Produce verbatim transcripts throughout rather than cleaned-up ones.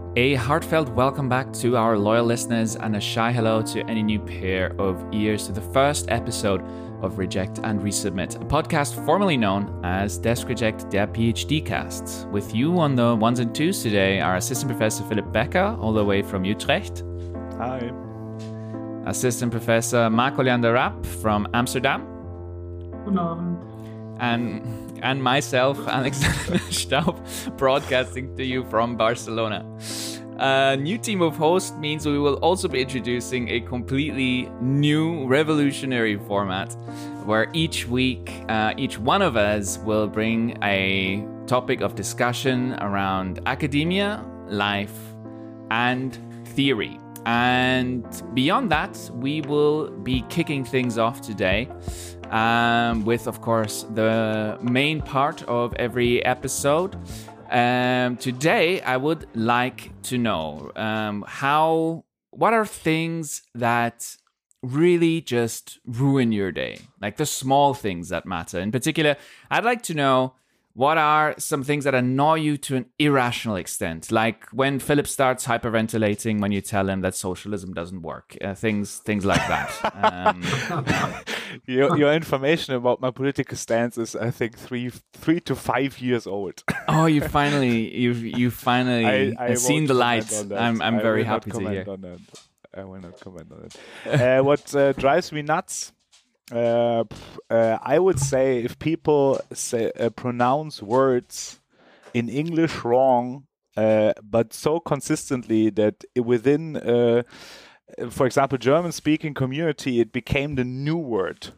A heartfelt welcome back to our loyal listeners and a shy hello to any new pair of ears to the first episode of Reject and Resubmit, a podcast formerly known as Desk Reject, der PhD cast. With you on the ones and twos today are Assistant Professor Philip Becker, all the way from Utrecht. Hi. Assistant Professor Marco Leander Rapp from Amsterdam. Guten Abend. And, and myself, Alexander Staub, broadcasting to you from Barcelona. A new team of hosts means we will also be introducing a completely new revolutionary format where each week, uh, each one of us will bring a topic of discussion around academia, life, and theory. And beyond that, we will be kicking things off today um, with, of course, the main part of every episode. Um, today, I would like to know um, how, what are things that really just ruin your day? Like the small things that matter. In particular, I'd like to know what are some things that annoy you to an irrational extent? Like when Philip starts hyperventilating when you tell him that socialism doesn't work. Uh, things things like that. Um, your, your information about my political stance is, I think, three three to five years old. Oh, you finally, you've you finally I, I seen the light. I'm I'm I very will not happy to hear. on that. I will not comment on it. uh, what uh, drives me nuts? Uh, uh, I would say if people say, uh, pronounce words in English wrong, uh, but so consistently that within, uh, for example, German-speaking community, it became the new word.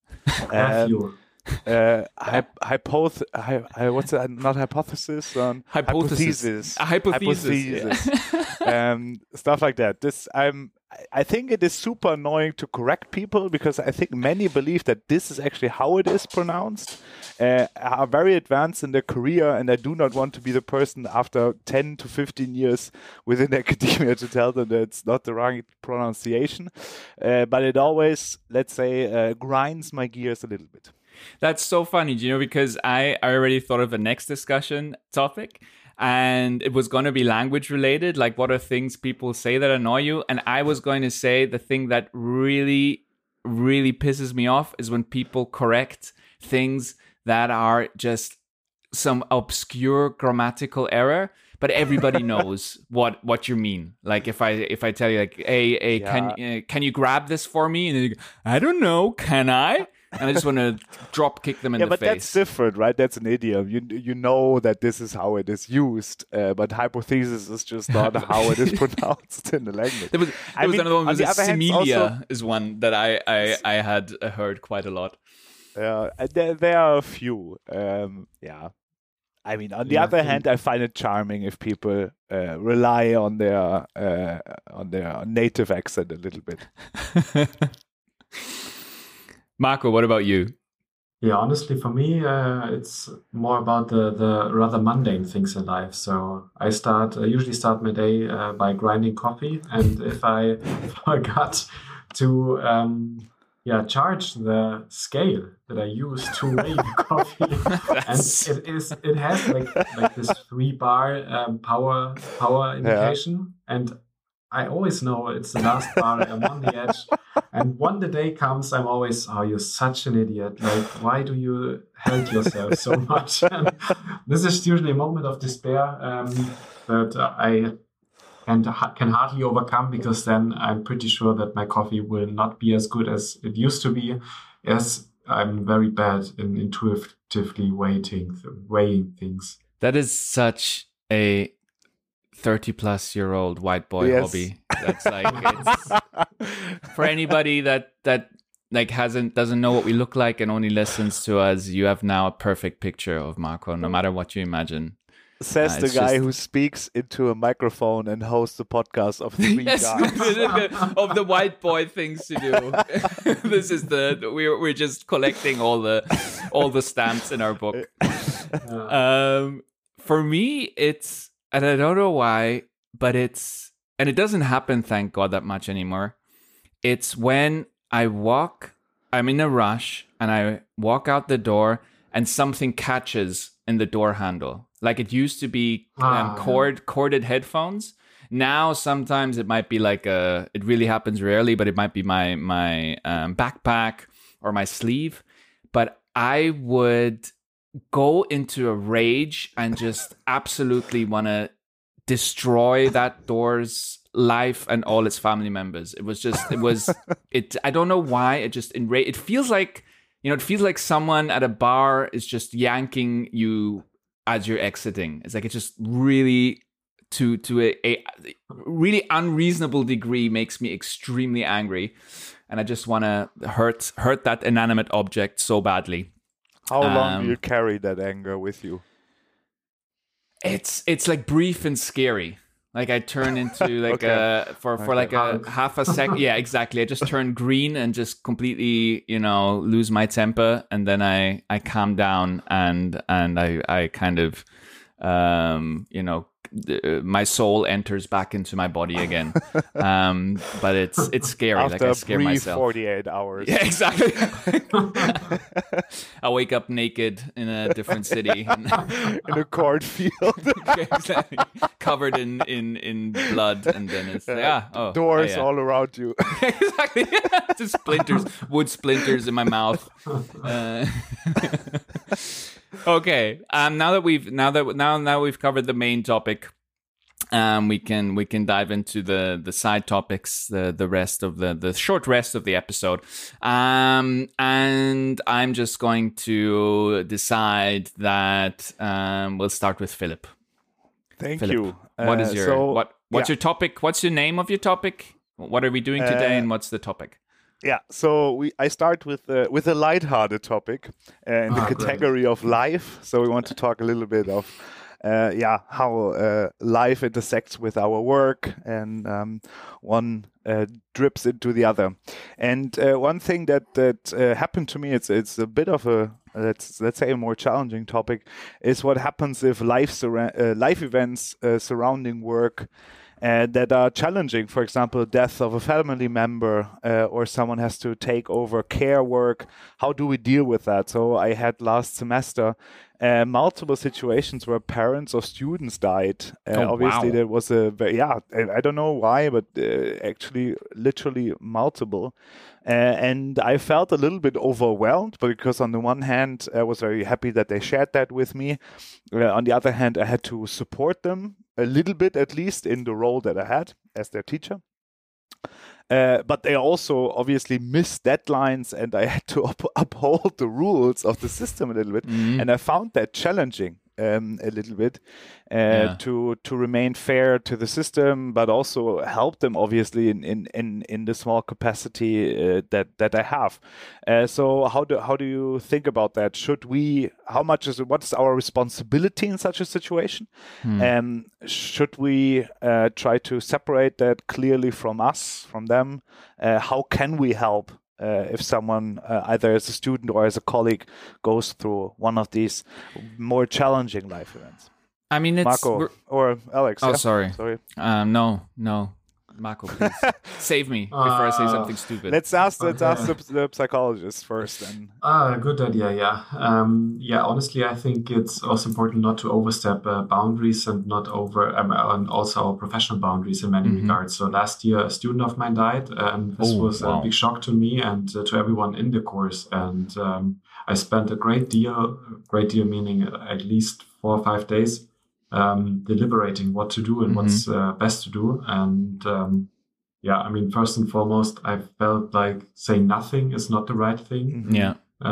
Um, uh, hyp- hypoth- hy- hy- what's that? Not hypothesis, um, hypothesis. hypothesis, A hypothesis. hypothesis. um, stuff like that. This I'm. I think it is super annoying to correct people because I think many believe that this is actually how it is pronounced, uh, are very advanced in their career, and I do not want to be the person after ten to fifteen years within academia to tell them that it's not the right pronunciation. Uh, but it always, let's say, uh, grinds my gears a little bit. That's so funny, you know, because I, I already thought of the next discussion topic. And it was going to be language related, like what are things people say that annoy you? And I was going to say the thing that really, really pisses me off is when people correct things that are just some obscure grammatical error, but everybody knows what, what you mean. Like if I if I tell you like, hey, hey yeah. can uh, can you grab this for me? And you go, I don't know, can I? And I just want to drop kick them in yeah, the but face. That's different, right? That's an idiom. You you know that this is how it is used, uh, but hypothesis is just not how it is pronounced in the language. There was, there I was mean, another one. Was on Similia also, is one that I, I, I had heard quite a lot. Yeah, uh, there, there are a few. Um, yeah. I mean, on the yeah, other hand, I find it charming if people uh, rely on their uh, on their native accent a little bit. Marco, what about you? Yeah, honestly, for me, uh, it's more about the, the rather mundane things in life. So I start, I usually start my day uh, by grinding coffee. And if I forgot to um, yeah, charge the scale that I use to weigh the coffee, and it is it has like like this three bar um, power power indication, yeah. And I always know it's the last bar. I'm on the edge. And when the day comes, I'm always, oh, you're such an idiot. Like, why do you hate yourself so much? And this is usually a moment of despair um, that I can, can hardly overcome, because then I'm pretty sure that my coffee will not be as good as it used to be, as I'm very bad in intuitively weighting, weighing things. That is such a thirty plus year old white boy yes. hobby. That's like, it's, for anybody that that like hasn't doesn't know what we look like and only listens to us, you have now a perfect picture of Marco, no matter what you imagine. Says uh, the guy just... who speaks into a microphone and hosts a podcast of three yes, guys. Of the white boy things to do. This is the we're we're just collecting all the all the stamps in our book. Um, for me, it's. And I don't know why, but it's, and it doesn't happen, thank God, that much anymore. It's when I walk, I'm in a rush, and I walk out the door, and something catches in the door handle. Like it used to be ah, um, cord corded headphones, now sometimes it might be like a, it really happens rarely, but it might be my, my um, backpack or my sleeve. But I would go into a rage and just absolutely want to destroy that door's life and all its family members. It was just, it was, it, I don't know why, it just enraged. It feels like, you know, it feels like someone at a bar is just yanking you as you're exiting. It's like, it just really, to to a, a really unreasonable degree, makes me extremely angry. And I just want to hurt hurt that inanimate object so badly. How long um, do you carry that anger with you? It's it's like brief and scary. Like I turn into like okay. a for, for okay. like a half a second. Yeah, exactly. I just turn green and just completely, you know, lose my temper, and then I, I calm down and and I I kind of um you know uh, my soul enters back into my body again. Um, but it's it's scary. After like I scare a brief myself. forty-eight hours. Yeah, exactly. I wake up naked in a different city, in a cornfield, exactly. Covered in, in, in blood, and then it's yeah, yeah oh, doors yeah, yeah. all around you. Exactly, just splinters, wood splinters in my mouth. Uh, okay, um, now that we've now that now now we've covered the main topic. Um, we can we can dive into the, the side topics, the the rest of the the short rest of the episode, um, and I'm just going to decide that um, we'll start with Philip. Thank Philip, you. What is uh, your so, what what's yeah. your topic? What's your name of your topic? What are we doing today, uh, and what's the topic? Yeah, so we I start with uh, with a lighthearted topic uh, in the oh, category great. of life. So we want to talk a little bit of. Uh, yeah, how uh, life intersects with our work, and um, one uh, drips into the other. And uh, one thing that that uh, happened to me, it's it's a bit of a let's let's say a more challenging topic, is what happens if life surra- uh, life events uh, surrounding work. Uh, that are challenging, for example, death of a family member, uh, or someone has to take over care work. How do we deal with that? So I had last semester uh, multiple situations where parents of students died. Uh, oh, obviously, wow. there was a, yeah, I, I don't know why, but uh, actually literally multiple. Uh, and I felt a little bit overwhelmed, but because on the one hand, I was very happy that they shared that with me. Uh, on the other hand, I had to support them a little bit, at least in the role that I had as their teacher. Uh, but they also obviously missed deadlines, and I had to up- uphold the rules of the system a little bit. Mm-hmm. And I found that challenging. Um, a little bit uh, yeah. to to remain fair to the system, but also help them obviously in in in, in the small capacity uh, that that I have. Uh, so how do how do you think about that? Should we? How much is what's our responsibility in such a situation? Hmm. Um, should we uh, try to separate that clearly from us, from them? Uh, how can we help? Uh, if someone, uh, either as a student or as a colleague, goes through one of these more challenging life events. I mean, it's... Marco or Alex. Oh, yeah? sorry. Sorry. Um, no, no. Marco, please. Save me before uh, I say something stupid. Let's ask, let's okay. ask the, the psychologist first. Then. Ah, good idea, yeah. Um, yeah, honestly, I think it's also important not to overstep uh, boundaries and not over, um, and also professional boundaries in many mm-hmm. regards. So last year, a student of mine died, and this oh, was wow. a big shock to me and uh, to everyone in the course. And um, I spent a great deal, great deal meaning at least four or five days, Um, deliberating what to do and mm-hmm. what's uh, best to do. And um, yeah, I mean, first and foremost, I felt like saying nothing is not the right thing. Mm-hmm. Yeah.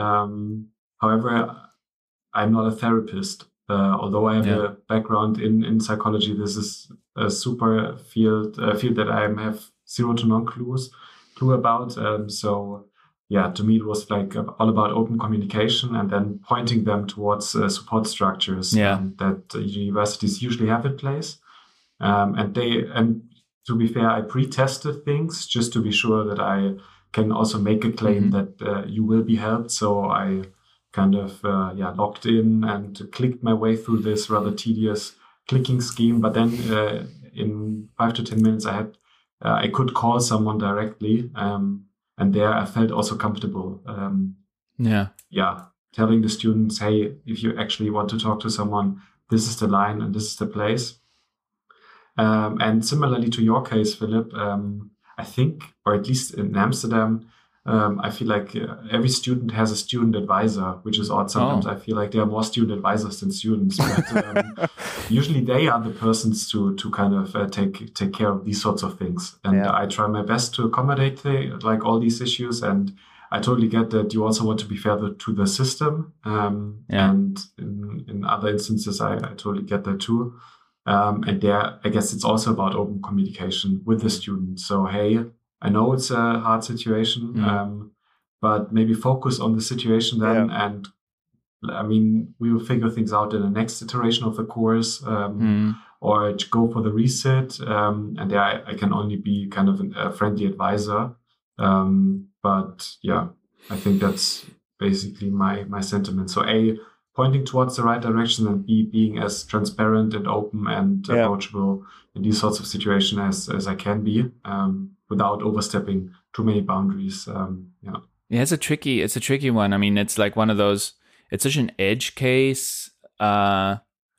Um, however, I'm not a therapist. Uh, although I have yeah. a background in, in psychology, this is a super field, a field that I have zero to no clues, clue about. Um, so yeah, to me, it was like all about open communication and then pointing them towards uh, support structures yeah. um, that uh, universities usually have in place. Um, and they, and to be fair, I pre-tested things just to be sure that I can also make a claim mm-hmm. that uh, you will be helped. So I kind of, uh, yeah, logged in and clicked my way through this rather tedious clicking scheme. But then uh, in five to ten minutes, I had, uh, I could call someone directly. Um, And there I felt also comfortable. Um, yeah. Yeah. Telling the students, hey, if you actually want to talk to someone, this is the line and this is the place. Um, and similarly to your case, Philip, um, I think, or at least in Amsterdam, um, I feel like uh, every student has a student advisor, which is odd. Sometimes Oh. I feel like there are more student advisors than students, but um, usually they are the persons to to kind of uh, take take care of these sorts of things. And Yeah. I try my best to accommodate the, like all these issues. And I totally get that you also want to be fair to the system. Um, Yeah. And in, in other instances, I, I totally get that too. Um, and there, I guess it's also about open communication with the student. So, hey, I know it's a hard situation, Mm. um, but maybe focus on the situation then. Yeah. And I mean, we will figure things out in the next iteration of the course, um, Mm. or go for the reset. Um, and there, I, I can only be kind of an, a friendly advisor. Um, but yeah, I think that's basically my my sentiment. So, A, pointing towards the right direction, and B, being as transparent and open and Yeah. approachable in these sorts of situations as, as I can be, um, without overstepping too many boundaries. Um, yeah. Yeah, it's a tricky, it's a tricky one. I mean, it's like one of those, it's such an edge case. Uh,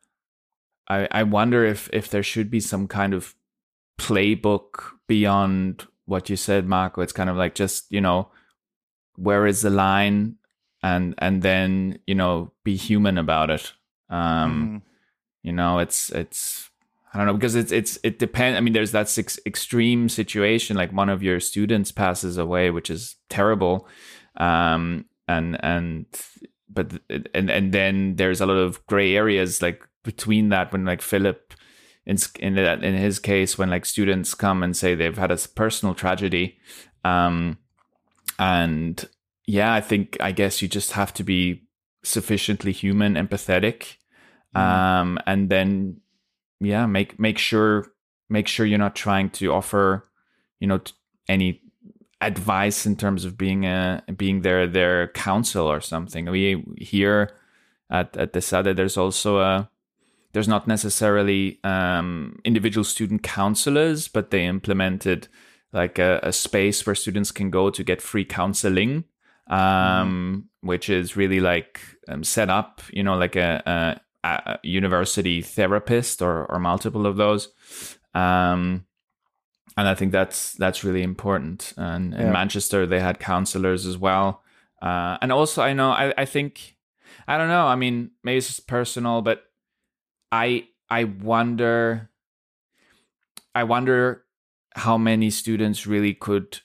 I, I wonder if, if there should be some kind of playbook beyond what you said, Marco. It's kind of like just, you know, where is the line? And and then, you know, be human about it. Um, Mhm. You know, it's it's I don't know, because it's it's it depends. I mean, there's that ex- extreme situation, like one of your students passes away, which is terrible. Um, and and but and and then there's a lot of gray areas like between that, when like Philip in in that in his case, when like students come and say they've had a personal tragedy, um, and yeah, I think, I guess you just have to be sufficiently human, empathetic, Mm. um, and then, yeah, make make sure make sure you're not trying to offer, you know, t- any advice in terms of being a being their their counsel or something. We here at at the S A D E, there's also a there's not necessarily um, individual student counselors, but they implemented like a, a space where students can go to get free counseling. Um, mm-hmm. Which is really like um, set up, you know, like a, a, a university therapist or, or multiple of those. Um, and I think that's that's really important. And in Yeah. Manchester, they had counselors as well. Uh, and also, I know, I, I think, I don't know, I mean, maybe it's just personal, but I I wonder, I wonder how many students really could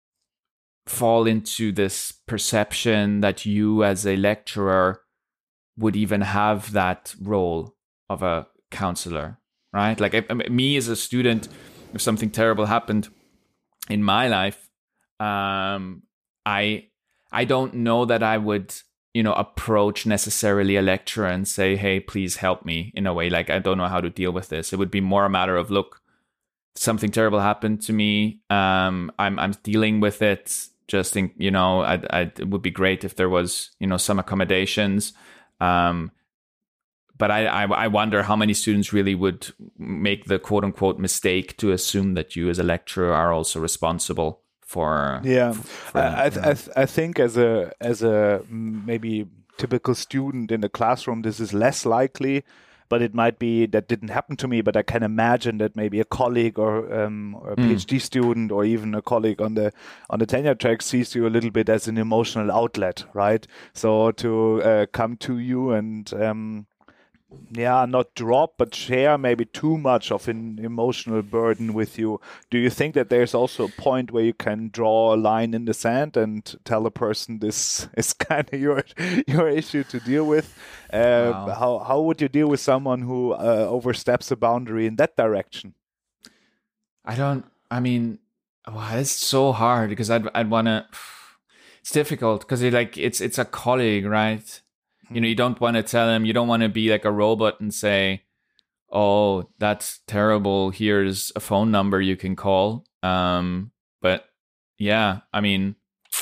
fall into this perception that you as a lecturer would even have that role of a counselor, right? Like if, me as a student, if something terrible happened in my life, um, I I don't know that I would, you know, approach necessarily a lecturer and say, hey, please help me, in a way. Like, I don't know how to deal with this. It would be more a matter of, look, something terrible happened to me. Um, I'm I'm dealing with it. Just think, you know, I'd, I'd, it would be great if there was, you know, some accommodations. Um, but I, I, I wonder how many students really would make the quote unquote mistake to assume that you as a lecturer are also responsible for. Yeah, for, I, I, you know. I, I think as a as a maybe typical student in the classroom, this is less likely. But it might be that didn't happen to me, but I can imagine that maybe a colleague or, um, or a Mm. PhD student or even a colleague on the on the tenure track sees you a little bit as an emotional outlet, right? So to uh, come to you and um, yeah, not drop, but share maybe too much of an emotional burden with you. Do you think that there's also a point where you can draw a line in the sand and tell a person this is kind of your your issue to deal with? Uh, Wow. How how would you deal with someone who uh, oversteps a boundary in that direction? I don't, I mean, wow, it's so hard because I'd, I'd want to, it's difficult because it like, it's, it's a colleague, right? You know, you don't want to tell him, you don't want to be like a robot and say, oh, that's terrible, here's a phone number you can call. Um, but yeah, I mean,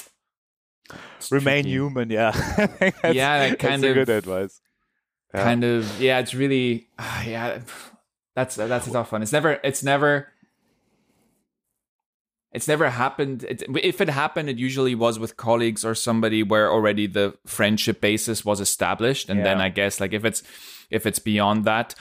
it's Remain tricky. human, yeah. I think that's, Yeah, like kind that's of- a good advice. Yeah. Kind of, yeah, it's really, ah, yeah, that's, that's a tough one. It's never, it's never, it's never happened. It, if it happened, it usually was with colleagues or somebody where already the friendship basis was established. And then Yeah. I guess like if it's, if it's beyond that,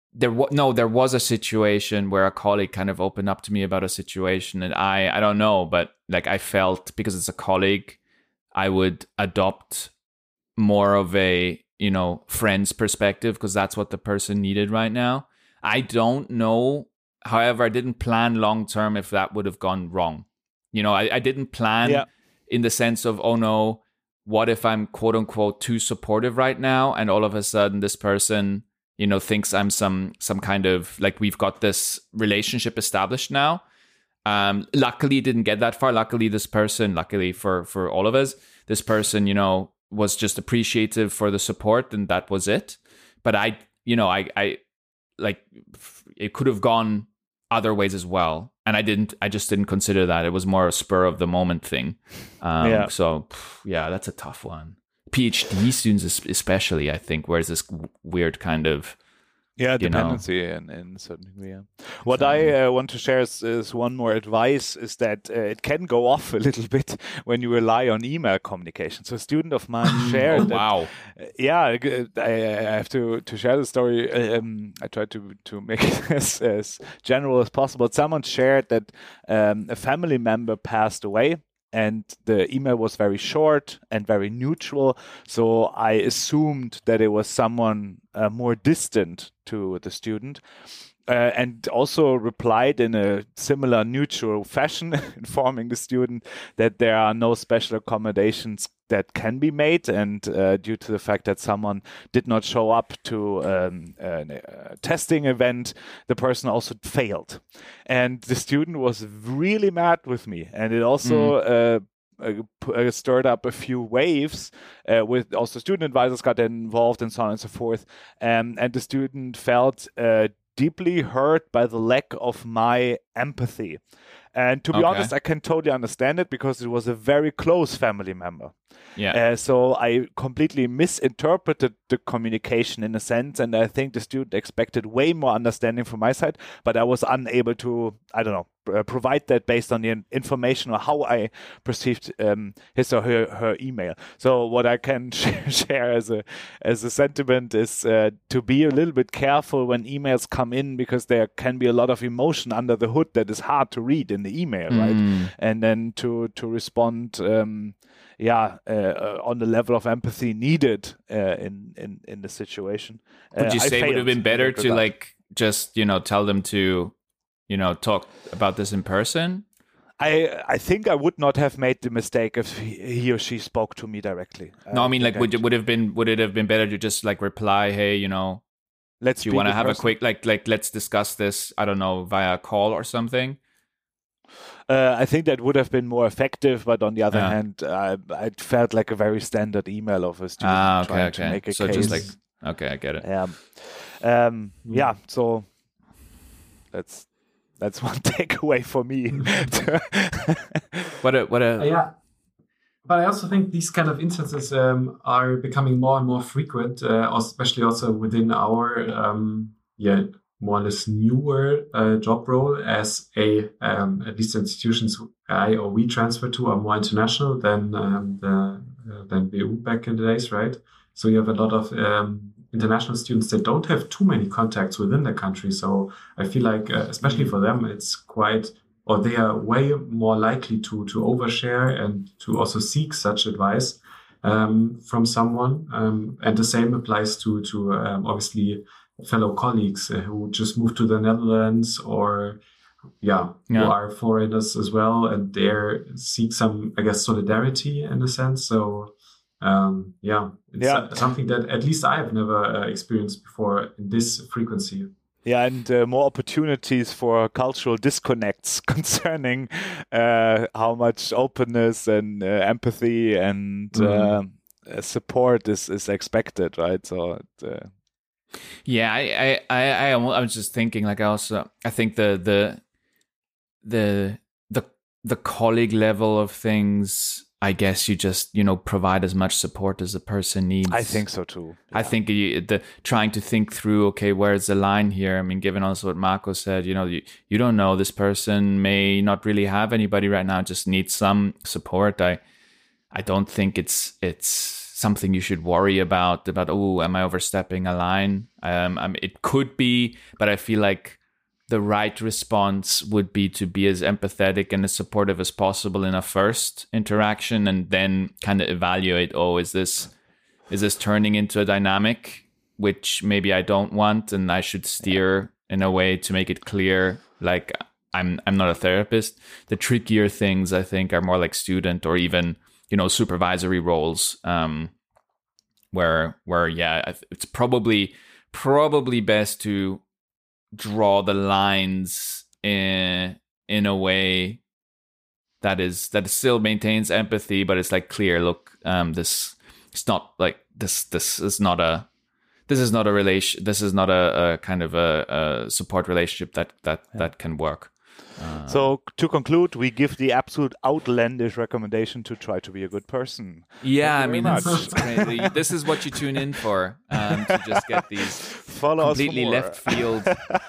there was no, there was a situation where a colleague kind of opened up to me about a situation, and I, I don't know, but like I felt because it's a colleague, I would adopt more of a, you know, friend's perspective because that's what the person needed right now. I don't know. However, I didn't plan long term if that would have gone wrong. You know, I, I didn't plan yeah. in the sense of, oh no, what if I'm quote unquote too supportive right now, and all of a sudden this person, you know, thinks I'm some some kind of like we've got this relationship established now. Um, luckily, it didn't get that far. Luckily, this person, luckily for for all of us, this person, you know, was just appreciative for the support, and that was it. But I, you know, I, I like it could have gone other ways as well, and I didn't. I just didn't consider that. It was more a spur of the moment thing. Um, yeah. So yeah, that's a tough one. PhD students, especially, I think, where's this weird kind of yeah dependency in in certain degree. Yeah. What exactly. I uh, want to share is, is one more advice is that uh, it can go off a little bit when you rely on email communication. So a student of mine shared. oh, that, wow. Uh, yeah, I, I have to to share the story. Um, I tried to to make it as, as general as possible. Someone shared that um, a family member passed away. And the email was very short and very neutral. So I assumed that it was someone uh, more distant to the student. Uh, and also replied in a similar neutral fashion, informing the student that there are no special accommodations that can be made. And uh, due to the fact that someone did not show up to um, a, a testing event, the person also failed. And the student was really mad with me. And it also... Mm. Uh, Uh, stirred up a few waves uh, with also student advisors got involved and so on and so forth. Um, and the student felt uh, deeply hurt by the lack of my empathy. And to be okay. honest, I can totally understand it because it was a very close family member. Yeah. Uh, so I completely misinterpreted the communication in a sense, and I think the student expected way more understanding from my side, but I was unable to, I don't know, uh, provide that based on the information or how I perceived um, his or her, her email. So what I can share as a as a sentiment is uh, to be a little bit careful when emails come in, because there can be a lot of emotion under the hood that is hard to read in the email, mm. right? And then to to respond. Um, Yeah, uh, on the level of empathy needed uh, in, in in the situation. Would you uh, say it would have been better to that. like just you know tell them to, you know, talk about this in person? I I think I would not have made the mistake if he, he or she spoke to me directly. No, I mean, like, would it would have been would it have been better to just like reply, hey, you know, let's. Do you want to have person. a quick like like let's discuss this? I don't know, via a call or something. Uh, I think that would have been more effective, but on the other yeah. hand, uh, it felt like a very standard email of a student ah, okay, trying okay. to make a so case. Just like, okay, I get it. Yeah, um, mm. yeah. So that's that's one takeaway for me. what a what a uh, yeah. But I also think these kind of instances um, are becoming more and more frequent, uh, especially also within our um, yeah. more or less newer uh, job role, as a um, at least institutions I or we transfer to are more international than um, the uh, than B U back in the days, right? So you have a lot of um, international students that don't have too many contacts within the country. So I feel like, uh, especially for them, it's quite, or they are way more likely to to overshare and to also seek such advice um, from someone. Um, and the same applies to to um, obviously. fellow colleagues uh, who just moved to the Netherlands or yeah, yeah, who are foreigners as well, and they seek some, I guess, solidarity in a sense. So um, yeah, it's yeah. something that at least I have never uh, experienced before in this frequency. Yeah, and uh, more opportunities for cultural disconnects concerning uh, how much openness and uh, empathy and mm-hmm. uh, support is, is expected, right? So it, uh, Yeah, I, I, I, I was just thinking, like, I also, I think the, the, the, the, the colleague level of things, I guess you just, you know, provide as much support as the person needs. I think so too. Yeah. I think you, the trying to think through, okay, where's the line here? I mean, given also what Marco said, you know, you, you don't know, this person may not really have anybody right now, just needs some support. I, I don't think it's, it's something you should worry about, about, oh, am I overstepping a line? Um, um, it could be, but I feel like the right response would be to be as empathetic and as supportive as possible in a first interaction, and then kind of evaluate, oh, is this, is this turning into a dynamic which maybe I don't want, and I should steer in a way to make it clear, like, I'm I'm not a therapist. The trickier things, I think, are more like student or even, you know, supervisory roles, um, where where yeah, it's probably probably best to draw the lines in in a way that is that still maintains empathy, but it's like clear. Look, um, this it's not like this. This is not a this is not a relation. This is not a, a kind of a, a support relationship that that yeah. that can work. Uh, so to conclude, we give the absolute outlandish recommendation to try to be a good person. Yeah, I mean, that's, that's crazy. This is what you tune in for, um, to just get these Follow completely left field.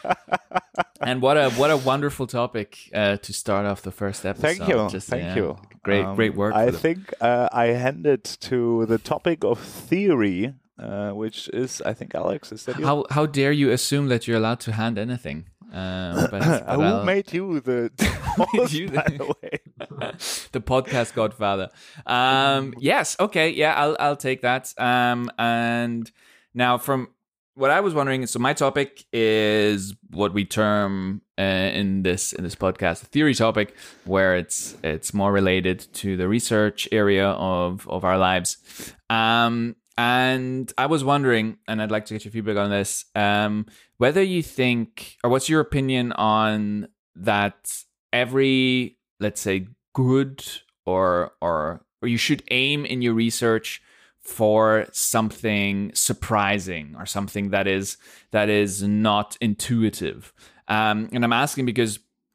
And what a what a wonderful topic uh, to start off the first episode. Thank you, just, thank yeah, you. Great, um, great work. I think uh, I handed to the topic of theory, uh, which is, I think, Alex, is that you? How how dare you assume that you're allowed to hand anything? Um, but, but Who I'll... made you the host, you by the way? The podcast godfather. Um, yes, okay, yeah, I'll I'll take that. Um, and now from what I was wondering, so my topic is what we term uh, in this in this podcast a theory topic, where it's it's more related to the research area of of our lives. Um, and I was wondering, and I'd like to get your feedback on this, um, whether you think, or what's your opinion on that every, let's say, good or or or you should aim in your research for something surprising or something that is that is not intuitive. Um, and I'm asking because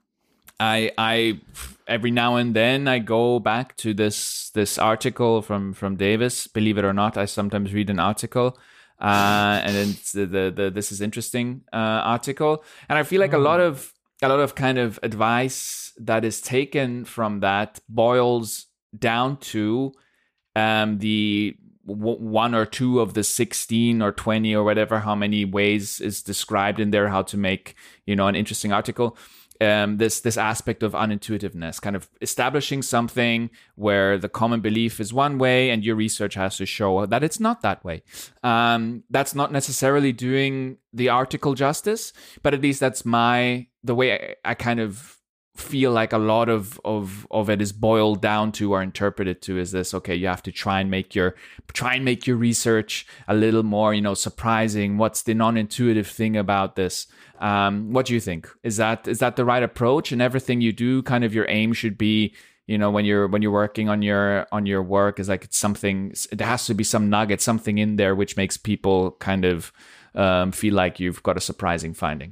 I I every now and then I go back to this this article from from Davis. Believe it or not, I sometimes read an article, uh, and then the, the the this is interesting uh, article, and I feel like a lot of a lot of kind of advice that is taken from that boils down to um, the one or two of the sixteen or twenty or whatever, how many ways is described in there, how to make, you know, an interesting article. Um, this this aspect of unintuitiveness, kind of establishing something where the common belief is one way and your research has to show that it's not that way. Um, that's not necessarily doing the article justice, but at least that's my the way I, I kind of feel like a lot of, of of it is boiled down to or interpreted to is this, okay, you have to try and make your try and make your research a little more, you know, surprising. What's the non-intuitive thing about this? Um, what do you think? Is that is that the right approach? And everything you do, kind of your aim should be, you know, when you're when you're working on your on your work, is like it's something, it has to be some nugget, something in there which makes people kind of um, feel like you've got a surprising finding.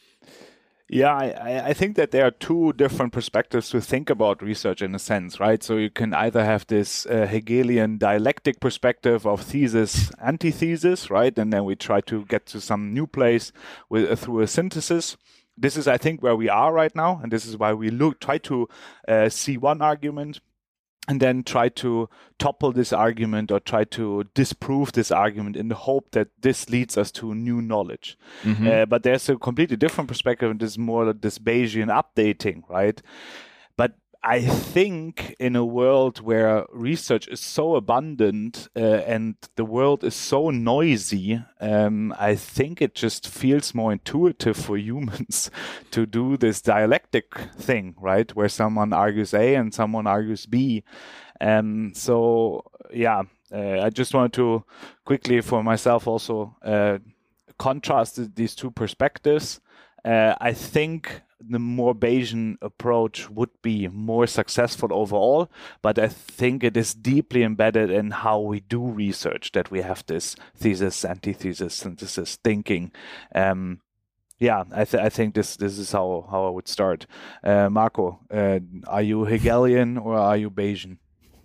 Yeah, I, I think that there are two different perspectives to think about research in a sense, right? So you can either have this uh, Hegelian dialectic perspective of thesis, antithesis, right? And then we try to get to some new place with uh, through a synthesis. This is, I think, where we are right now, and this is why we look try to uh, see one argument and then try to topple this argument or try to disprove this argument in the hope that this leads us to new knowledge. Mm-hmm. Uh, but there's a completely different perspective, and this is more this Bayesian updating, right? But I think in a world where research is so abundant uh, and the world is so noisy, um, I think it just feels more intuitive for humans to do this dialectic thing, right? Where someone argues A and someone argues B. Um, so, yeah, uh, I just wanted to quickly for myself also uh, contrast these two perspectives. Uh, I think the more Bayesian approach would be more successful overall, but I think it is deeply embedded in how we do research that we have this thesis, antithesis, synthesis thinking. Um, yeah, I, th- I think this this is how, how I would start. Uh, Marco, uh, are you Hegelian or are you Bayesian?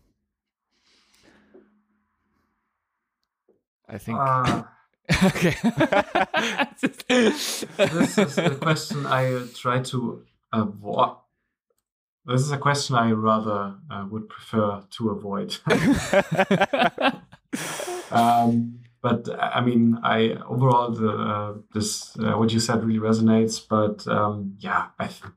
I think... Uh... Okay. This is a question I try to avoid. This is a question I rather uh, would prefer to avoid. um, but I mean, I overall the uh, this uh, what you said really resonates. But um, yeah, I think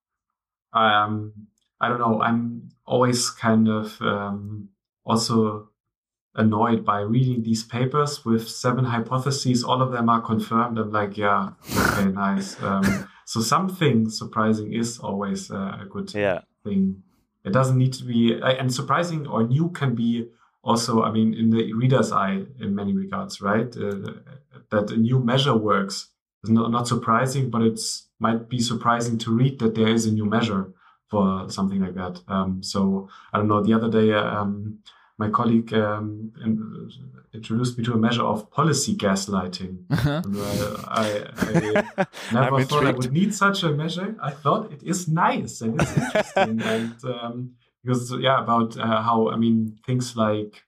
um, I don't know. I'm always kind of um, also annoyed by reading these papers with seven hypotheses. All of them are confirmed. I'm like, yeah, okay, nice. Um, so something surprising is always uh, a good yeah. thing. It doesn't need to be, and surprising or new can be also, I mean, in the reader's eye in many regards, right? Uh, that a new measure works is not, not surprising, but it's might be surprising to read that there is a new measure for something like that. Um, so I don't know, the other day, um, my colleague um, introduced me to a measure of policy gaslighting. Uh-huh. I, I, I never thought I would need such a measure. I thought it is nice and it's interesting. and um, because, yeah, about uh, how, I mean, things like,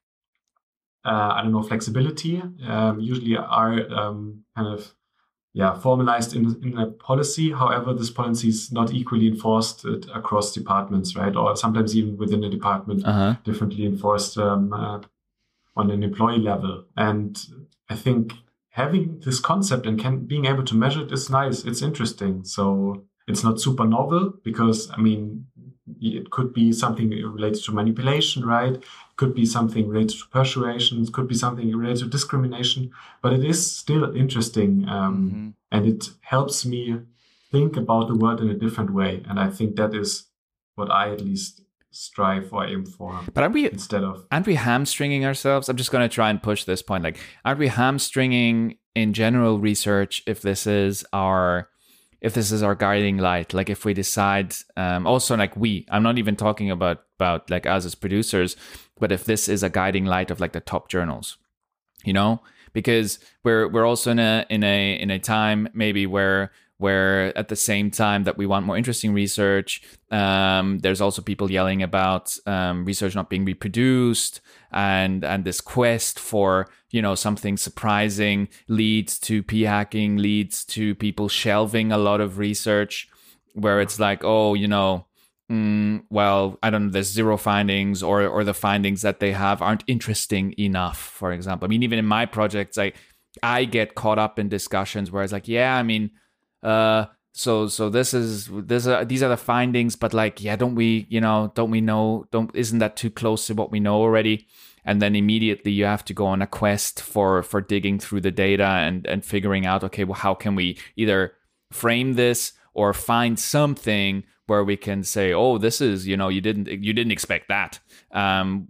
uh, I don't know, flexibility um, usually are um, kind of, yeah, formalized in, in a policy. However, this policy is not equally enforced uh, across departments, right? Or sometimes even within a department, uh-huh. differently enforced um, uh, on an employee level. And I think having this concept and can, being able to measure it is nice. It's interesting. So it's not super novel because, I mean, it could be something related to manipulation, right? It could be something related to persuasion. It could be something related to discrimination, but it is still interesting. Um, mm-hmm. And it helps me think about the world in a different way. And I think that is what I at least strive or aim for. But aren't we, instead of... aren't we hamstringing ourselves? I'm just going to try and push this point. Like, aren't we hamstringing in general research if this is our... if this is our guiding light, like if we decide, um, also like we, I'm not even talking about, about like us as producers, but if this is a guiding light of like the top journals, you know, because we're, we're also in a, in a, in a time maybe where, where at the same time that we want more interesting research, um, there's also people yelling about um, research not being reproduced, and and this quest for, you know, something surprising leads to p-hacking, leads to people shelving a lot of research, where it's like, oh, you know, mm, well, I don't know, there's zero findings, or or the findings that they have aren't interesting enough, for example. I mean, even in my projects, I I get caught up in discussions where it's like, yeah, I mean, Uh, so, so this is, this are, these are the findings, but like, yeah, don't we, you know, don't we know, don't, isn't that too close to what we know already? And then immediately you have to go on a quest for, for digging through the data and, and figuring out, okay, well, how can we either frame this or find something where we can say, oh, this is, you know, you didn't, you didn't expect that. Um,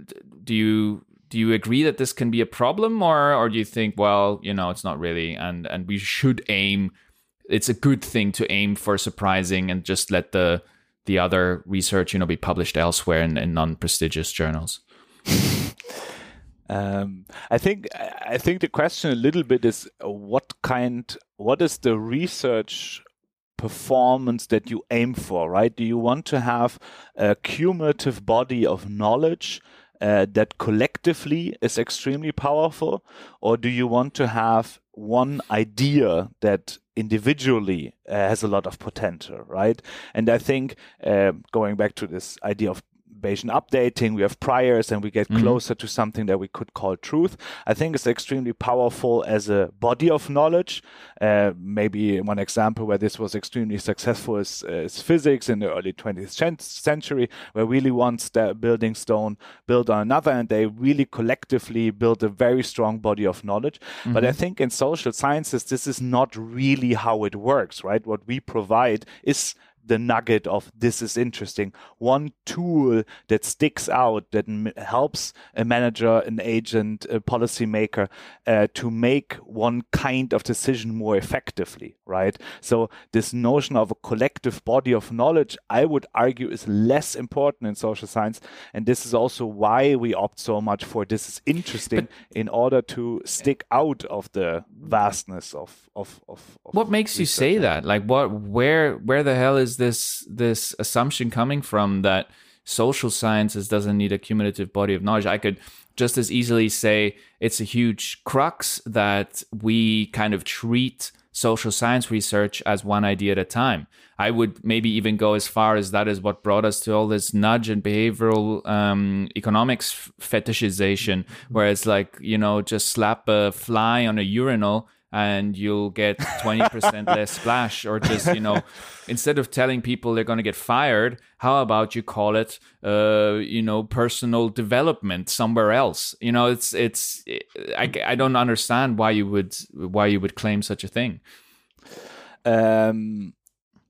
do you, do you agree that this can be a problem, or, or do you think, well, you know, it's not really, and, and we should aim, it's a good thing to aim for surprising and just let the the other research, you know, be published elsewhere in, in non-prestigious journals? um, I think I think the question a little bit is what kind, what is the research performance that you aim for, right? Do you want to have a cumulative body of knowledge uh, that collectively is extremely powerful, or do you want to have one idea that individually uh, has a lot of potential, right? And I think uh, going back to this idea of Bayesian updating, we have priors and we get mm-hmm. closer to something that we could call truth. I think it's extremely powerful as a body of knowledge. Uh, maybe one example where this was extremely successful is, uh, is physics in the early twentieth century, where really one st- building stone built on another, and they really collectively built a very strong body of knowledge. Mm-hmm. But I think in social sciences, this is not really how it works, right? What we provide is the nugget of this is interesting. One tool that sticks out, that m- helps a manager, an agent, a policymaker uh, to make one kind of decision more effectively, right? So this notion of a collective body of knowledge, I would argue, is less important in social science. And this is also why we opt so much for this is interesting, but in order to stick out of the vastness of, of, of, of what makes research. You say that? Like what, where, where the hell is this this assumption coming from that social sciences doesn't need a cumulative body of knowledge? I could just as easily say it's a huge crux that we kind of treat social science research as one idea at a time. I would maybe even go as far as that is what brought us to all this nudge and behavioral um, economics fetishization, where it's like, you know, just slap a fly on a urinal and you'll get twenty percent less splash. Or just, you know, instead of telling people they're going to get fired, how about you call it, uh, you know, personal development somewhere else? You know, it's, it's, I, I don't understand why you would, why you would claim such a thing. Um,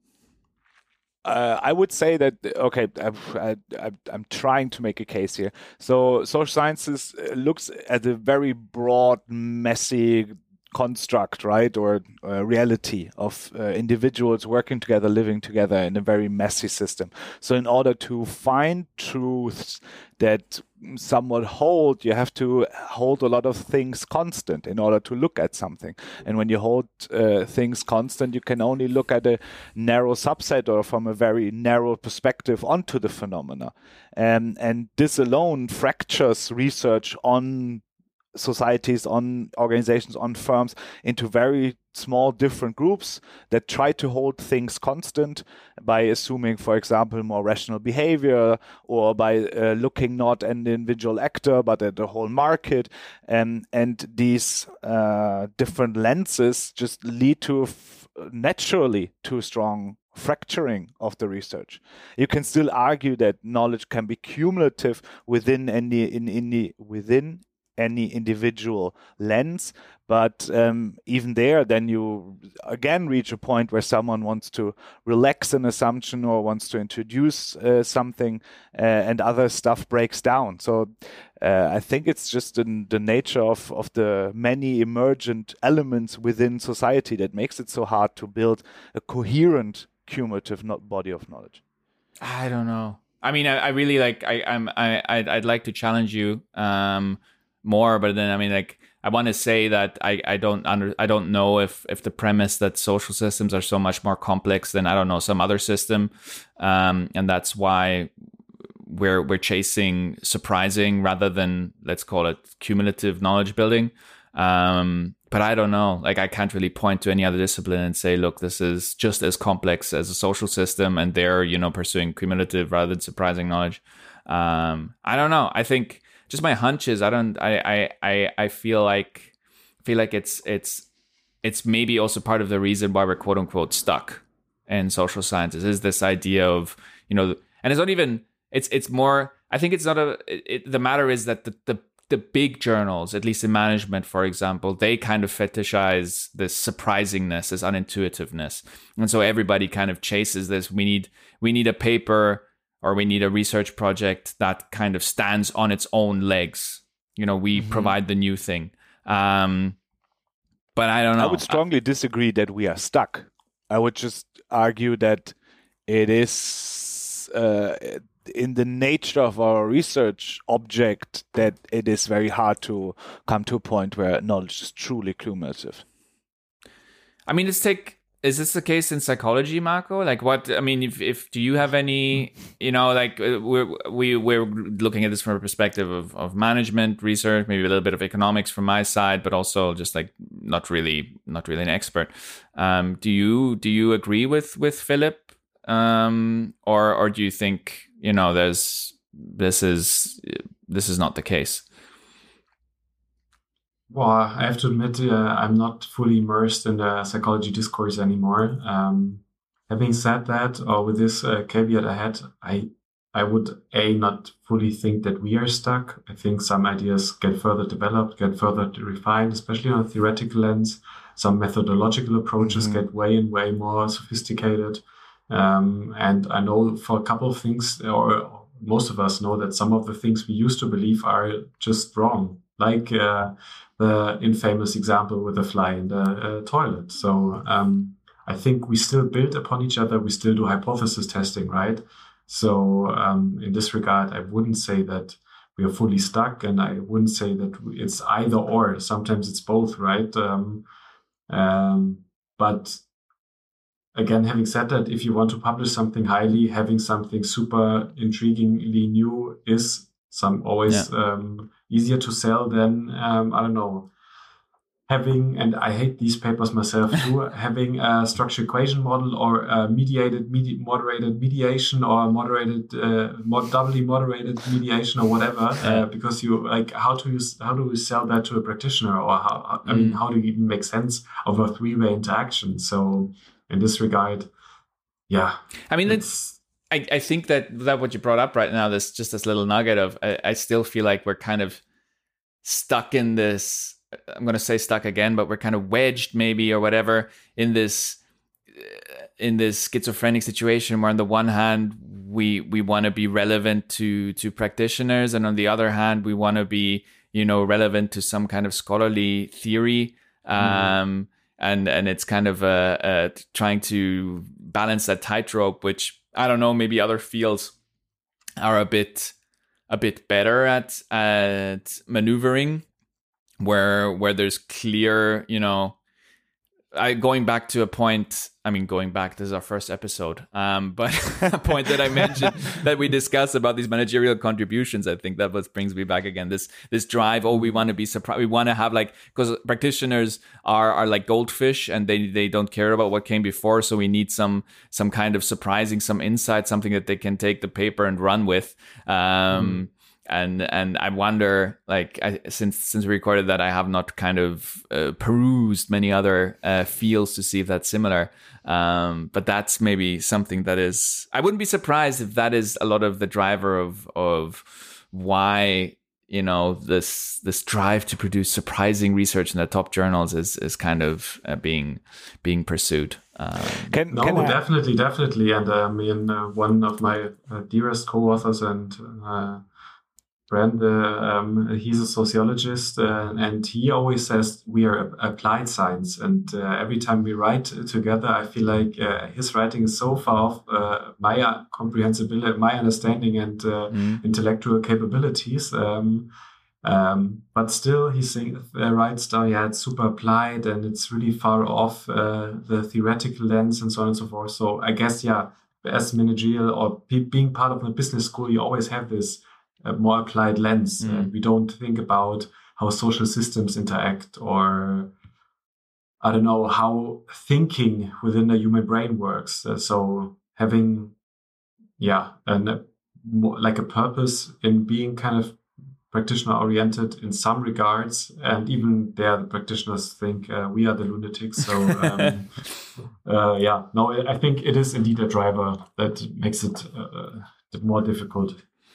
uh, I would say that, okay, I, I, I, I'm trying to make a case here. So social sciences looks at a very broad, messy construct, right, or uh, reality of uh, individuals working together, living together in a very messy system. So in order to find truths that somewhat hold, you have to hold a lot of things constant in order to look at something. And when you hold uh, things constant, you can only look at a narrow subset or from a very narrow perspective onto the phenomena. Um, and this alone fractures research on societies, on organizations, on firms into very small different groups that try to hold things constant by assuming, for example, more rational behavior, or by uh, looking not at an individual actor but at the whole market. And, and these uh, different lenses just lead to f- naturally to strong fracturing of the research. You can still argue that knowledge can be cumulative within any in, in the, within any individual lens, but um, even there, then you again reach a point where someone wants to relax an assumption or wants to introduce uh, something, uh, and other stuff breaks down. So uh, I think it's just in the nature of, of the many emergent elements within society that makes it so hard to build a coherent cumulative body of knowledge. I don't know. I mean, I, I really like. I, I'm. I. I'd, I'd like to challenge you. Um, more, but then I mean, like, I want to say that I, I don't under I don't know if if the premise that social systems are so much more complex than, I don't know, some other system, um, and that's why we're we're chasing surprising rather than, let's call it, cumulative knowledge building. Um, but I don't know. Like, I can't really point to any other discipline and say, look, this is just as complex as a social system, and they're, you know, pursuing cumulative rather than surprising knowledge. Um, I don't know. I think. Just my hunch is I don't I I I feel like feel like it's it's it's maybe also part of the reason why we're quote unquote stuck in social sciences, is this idea of, you know, and it's not even it's it's more I think it's not a it, the matter is that the, the the big journals, at least in management, for example, they kind of fetishize this surprisingness, this unintuitiveness, and so everybody kind of chases this. We need we need a paper, or we need a research project that kind of stands on its own legs. You know, we mm-hmm. provide the new thing. Um, but I don't know. I would strongly disagree that we are stuck. I would just argue that it is uh, in the nature of our research object that it is very hard to come to a point where knowledge is truly cumulative. I mean, let's take... Is this the case in psychology, Marco? Like, what, I mean, if, if do you have any, you know, like, we're, we, we're looking at this from a perspective of, of management research, maybe a little bit of economics from my side, but also just like not really, not really an expert. Um, do you, do you agree with, with Philip? Um, or, or do you think, you know, there's, this is, this is not the case? Well, I have to admit, uh, I'm not fully immersed in the psychology discourse anymore. Um, having said that, or with this uh, caveat ahead, I I would a not fully think that we are stuck. I think some ideas get further developed, get further refined, especially on a theoretical lens. Some methodological approaches mm-hmm. get way and way more sophisticated. Um, and I know for a couple of things, or most of us know that some of the things we used to believe are just wrong. Like uh, the infamous example with the fly in the uh, toilet. So um, I think we still build upon each other. We still do hypothesis testing, right? So um, in this regard, I wouldn't say that we are fully stuck, and I wouldn't say that it's either or. Sometimes it's both, right? Um, um, but again, having said that, if you want to publish something highly, having something super intriguingly new is some always... Yeah. Um, easier to sell than, um, I don't know, having, and I hate these papers myself too, having a structure equation model or a mediated, medi- moderated mediation or moderated, uh, mod- doubly moderated mediation or whatever, uh, because you like, how to use, how do we sell that to a practitioner, or how, I mean, mm. how do you even make sense of a three-way interaction? So in this regard, yeah. I mean, it's, I, I think that, that what you brought up right now, this just this little nugget of, I, I still feel like we're kind of stuck in this, I'm going to say stuck again, but we're kind of wedged maybe or whatever in this in this schizophrenic situation where on the one hand we we want to be relevant to to practitioners, and on the other hand we want to be, you know, relevant to some kind of scholarly theory, um, mm. and and it's kind of uh, uh, trying to balance that tightrope, which I don't know, maybe other fields are a bit a bit better at at maneuvering. Where where there's clear, you know, I going back to a point. I mean, going back. This is our first episode, um, but a point that I mentioned that we discussed about these managerial contributions. I think that what brings me back again. This this drive. Oh, we want to be surprised. We want to have like, because practitioners are are like goldfish, and they they don't care about what came before. So we need some some kind of surprising, some insight, something that they can take the paper and run with. Um, mm. And and I wonder, like, I, since since we recorded that, I have not kind of uh, perused many other uh, fields to see if that's similar. Um, but that's maybe something that is, I wouldn't be surprised if that is a lot of the driver of of why, you know, this this drive to produce surprising research in the top journals is is kind of uh, being being pursued. Um, can, no, can I... definitely, definitely. And uh, I mean, uh, one of my uh, dearest co-authors and uh, Brand, uh, um, he's a sociologist, uh, and he always says we are applied science. And uh, every time we write together, I feel like uh, his writing is so far off uh, my uh, comprehensibility, my understanding, and uh, mm. intellectual capabilities. Um, um, but still, he sing, uh, writes down, yeah, it's super applied, and it's really far off uh, the theoretical lens, and so on and so forth. So I guess, yeah, as managerial or pe- being part of a business school, you always have this a more applied lens. Mm. Uh, we don't think about how social systems interact, or I don't know, how thinking within the human brain works. Uh, so having, yeah, an, a, more, like a purpose in being kind of practitioner oriented in some regards, and even there the practitioners think uh, we are the lunatics. So um, uh, yeah, no, I think it is indeed a driver that makes it uh, more difficult.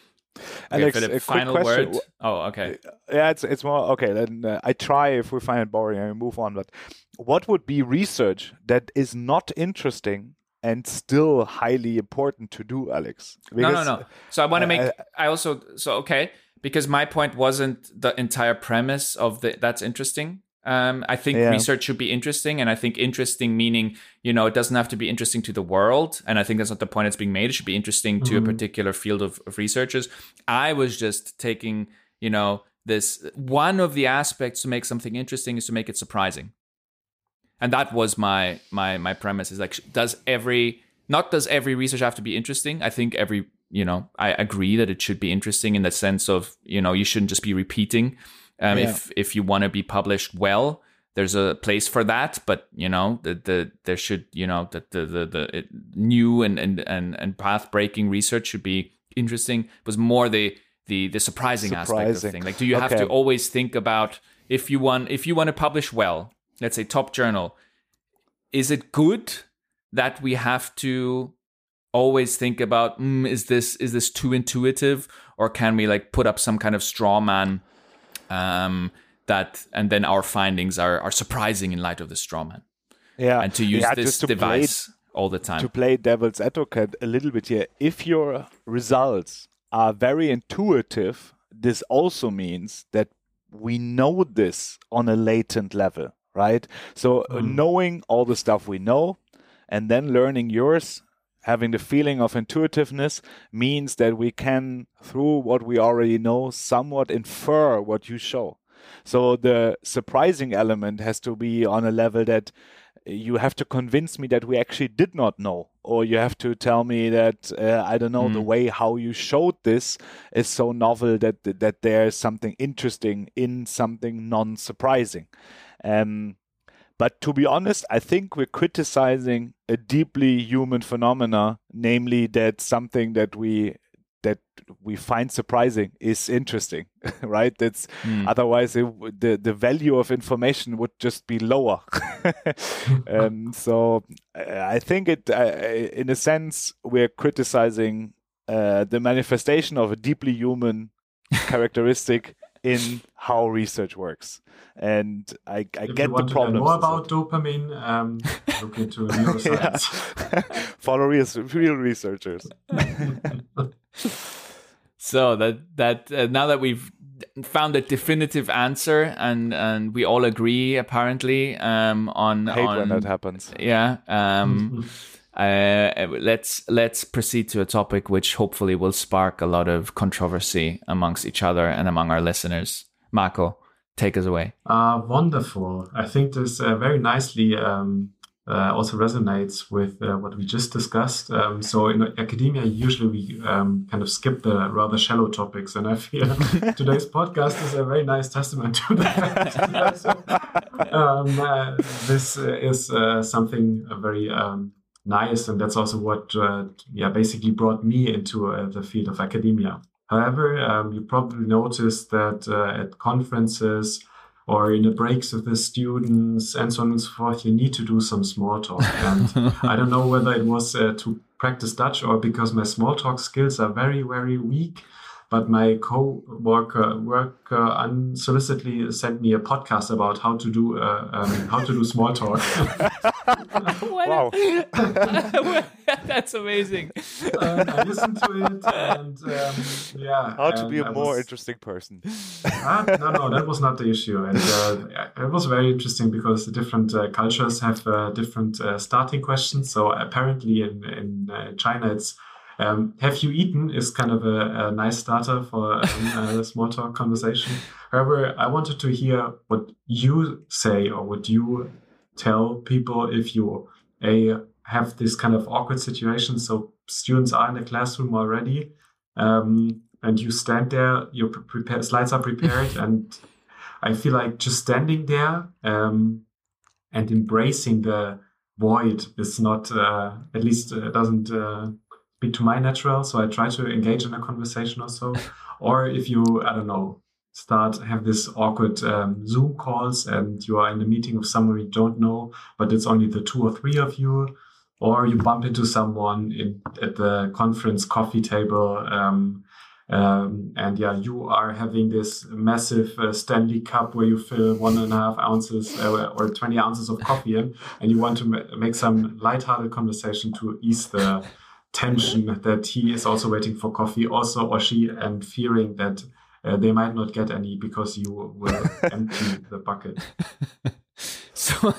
Alex, okay, a final quick question. Word. Oh, okay. Yeah, it's it's more okay. Then uh, I try. If we find it boring, I move on. But what would be research that is not interesting and still highly important to do, Alex? Because, no, no, no. So I want to make. Uh, I also so okay because my point wasn't the entire premise of the that's interesting. Um, I think yeah. research should be interesting, and I think interesting meaning, you know, it doesn't have to be interesting to the world. And I think that's not the point it's being made. It should be interesting mm-hmm. to a particular field of, of researchers. I was just taking, you know, this one of the aspects to make something interesting is to make it surprising. And that was my my my premise is like, does every not does every research have to be interesting? I think every, you know, I agree that it should be interesting in the sense of, you know, you shouldn't just be repeating. Um, yeah. If if you want to be published well, there's a place for that. But you know, the the there should you know the the the, the it, new and and and and path breaking research should be interesting. It was more the the the surprising, surprising. aspect of thing. Like, do you okay. have to always think about if you want if you want to publish well? Let's say top journal. Is it good that we have to always think about mm, is this is this too intuitive, or can we like put up some kind of straw man? Um, that and then our findings are, are surprising in light of the straw man. Yeah, and to use yeah, this to device play, all the time. To play devil's advocate a little bit here, if your results are very intuitive, this also means that we know this on a latent level, right? So mm. knowing all the stuff we know and then learning yours, having the feeling of intuitiveness means that we can, through what we already know, somewhat infer what you show. So the surprising element has to be on a level that you have to convince me that we actually did not know, or you have to tell me that, uh, I don't know, mm. the way how you showed this is so novel that that there's something interesting in something non-surprising. Um, but to be honest, I think we're criticizing a deeply human phenomena, namely that something that we that we find surprising is interesting, right? That's mm. otherwise it, the the value of information would just be lower. um, so I think it, uh, in a sense, we're criticizing uh, the manifestation of a deeply human characteristic in how research works. And I, I if get you want the to learn problems. more about dopamine, um, look into neuroscience. Follow real researchers. So that that uh, now that we've found a definitive answer and and we all agree apparently um, on I hate on when that happens. Yeah. Um, uh, let's let's proceed to a topic which hopefully will spark a lot of controversy amongst each other and among our listeners. Marco, take us away. Uh, wonderful. I think this uh, very nicely um, uh, also resonates with uh, what we just discussed. Um, so in academia, usually we um, kind of skip the rather shallow topics. And I feel today's podcast is a very nice testament to that. so, um, uh, this is uh, something very um, nice. And that's also what uh, yeah, basically brought me into uh, the field of academia. However, um, you probably noticed that uh, at conferences or in the breaks with the students and so on and so forth, you need to do some small talk. And I don't know whether it was uh, to practice Dutch or because my small talk skills are very, very weak. But my co-worker worker unsolicitedly sent me a podcast about how to do uh, um, how to do small talk. Wow, that's amazing. um, I listened to it, and um, yeah, how to be a I more was, interesting person. uh, no, no, that was not the issue, and uh, it was very interesting because the different uh, cultures have uh, different uh, starting questions. So apparently, in in uh, China, it's Um, have you eaten is kind of a, a nice starter for um, a small talk conversation. However, I wanted to hear what you say or what you tell people if you a have this kind of awkward situation. So students are in the classroom already, um, and you stand there, your prepare, slides are prepared, and I feel like just standing there um, and embracing the void is not, uh, at least uh, doesn't uh, speak to my natural. So I try to engage in a conversation or so. Or if you, I don't know, start have this awkward um, Zoom calls and you are in a meeting with someone you don't know, but it's only the two or three of you, or you bump into someone in, at the conference coffee table, um, um, and yeah, you are having this massive uh, Stanley Cup where you fill one and a half ounces uh, or twenty ounces of coffee in, and you want to ma- make some lighthearted conversation to ease the tension that he is also waiting for coffee, also or she, and fearing that uh, they might not get any because you will empty the bucket. So,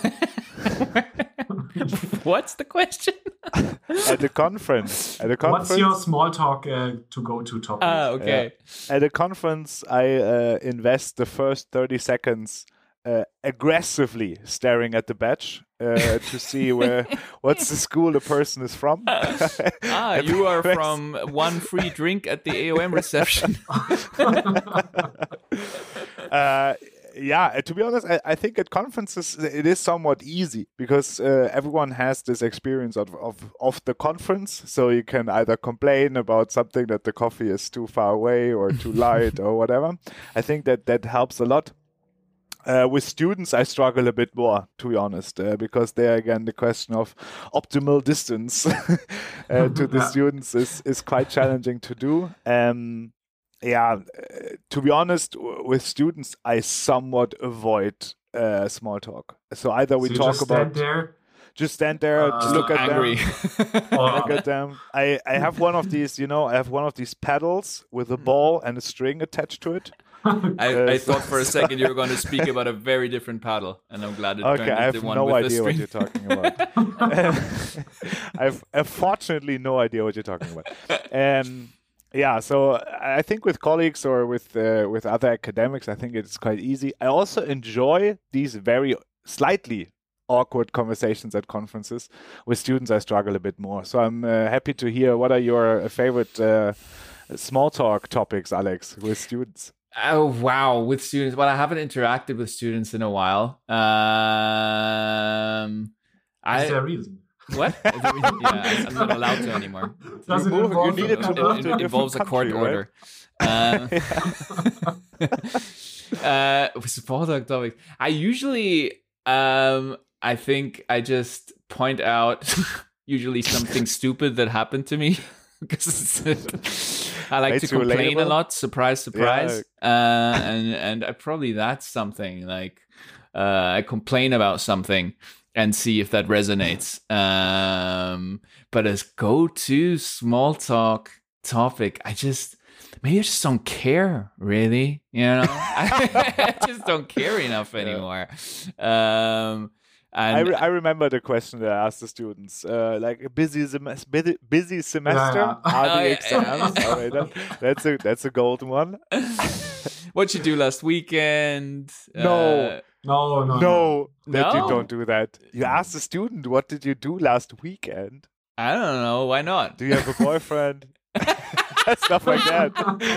what's the question? At the conference, at a conference. What's your small talk uh, to go to topic? Ah, okay. Yeah. At a conference, I uh, invest the first thirty seconds uh, aggressively staring at the badge uh, to see where what's the school the person is from. Ah, you are from one free drink at the A O M reception. uh, Yeah, to be honest, I, I think at conferences it is somewhat easy because uh, everyone has this experience of, of, of the conference. So you can either complain about something that the coffee is too far away or too light or whatever. I think that that helps a lot. Uh, with students, I struggle a bit more, to be honest, uh, because there again, the question of optimal distance uh, to the yeah. students is, is quite challenging to do. Um, Yeah, uh, to be honest, w- with students, I somewhat avoid uh, small talk. So either we so you talk just about stand there, just stand there, uh, just look at angry. them, or look at them. I, I have one of these, you know, I have one of these paddles with a ball and a string attached to it. I, Uh, I so- thought for a second you were going to speak about a very different paddle, and I'm glad it Okay, turned I have into one no with the idea what string. you're talking about. I have unfortunately no idea what you're talking about. Um, Yeah, so I think with colleagues or with uh, with other academics, I think it's quite easy. I also enjoy these very slightly awkward conversations at conferences. With students, I struggle a bit more. So I'm uh, happy to hear what are your favorite uh, small talk topics, Alex, with students. Oh, wow. With students. Well, I haven't interacted with students in a while. Um, Is I, there a reason? What? Is there a reason? Yeah, I'm not allowed to anymore. Does You it move- involve you needed to a- move It, to a it involves a different court country, order. Um, uh, with small talk topics, I usually, um, I think I just point out usually something stupid that happened to me because I like It's to complain a relatable. lot. Surprise, surprise. Uh, and and I probably that's something like uh, I complain about something and see if that resonates. Um, but as go-to small talk topic, I just maybe I just don't care really. You know, I just don't care enough anymore. Um, I, and re- I remember the question that I asked the students, uh, like a busy, sem- busy, busy semester, Yeah, yeah. are the Oh, yeah, exams? yeah. All right, that- that's a that's a golden one. what'd you do last weekend? No. Uh, No, no, No, that you No? don't do that. You ask the student, what did you do last weekend? I don't know. Why not? Do you have a boyfriend? Stuff like that.